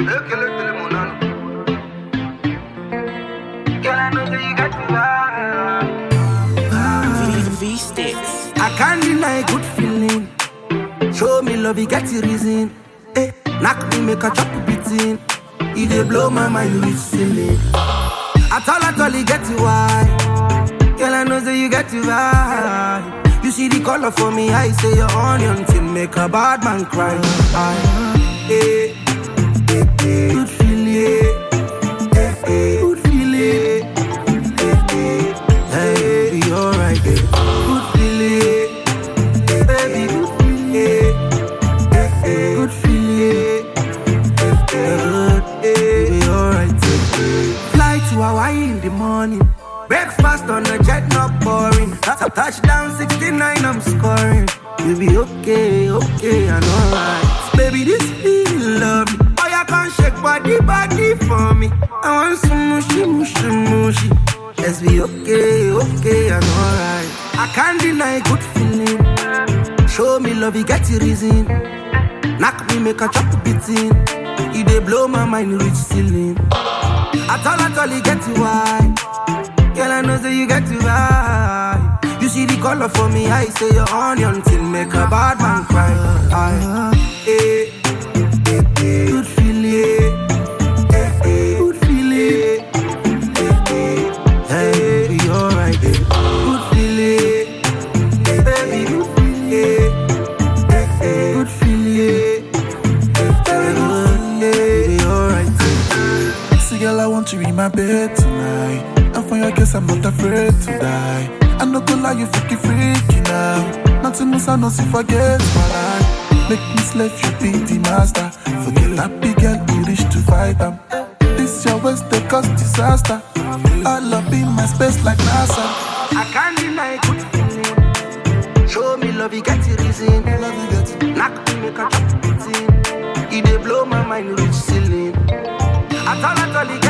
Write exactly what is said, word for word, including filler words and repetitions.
I can't deny good feeling. Show me love, you get the reason. Eh, knock me, make a chop beating. You dey blow my mind, reach ceiling. At all, at all, you get you why. Girl, I know that you get you right. You see the color for me, I say your onion thing make a bad man cry. I, eh, eh, eh, good feeling. Eh, eh, good feeling. Eh, eh, hey, be alright. Eh. Good feeling. Baby, good feeling. Eh, eh, good feeling. Eh, eh, be alright. Fly to Hawaii in the morning. Breakfast on the jet, not boring. Touchdown sixty-nine, I'm scoring. You be okay, okay, and alright. Baby, this feeling lovely. Oh, you can't shake body, body for me. I want some mushy, mushy, mushy. Let's be okay, okay, and alright. I can't deny good feeling. Show me love, you get the reason. Knock me, make a chop beating. You dey blow my mind, reach ceiling. At all, at all, you get you why. Girl, I know that you get to right. You see the color for me, I say your onion thing make a bad man cry. I, eh, eh, eh, good feeling. Eh, eh, good feeling. Eh, eh, hey, be alright. Eh. Good feeling. Eh, baby, good feeling. Eh, eh, good feeling. Eh, eh, be alright. Eh. See, girl, I want you in my bed tonight. And for your guess, I'm not afraid to die. I no go lie, you freaky freaky now. Nothing else I know, see forget my life. Make me slave, you be the master. Forget that big girl, you reach to fight them. This your waist, they cause disaster. I love in my space like NASA. I can't deny good feeling. Show me love, you get the reason. Love you get it. Knock me, make a chop beating. You dey blow my mind, reach ceiling. I tell, I tell you.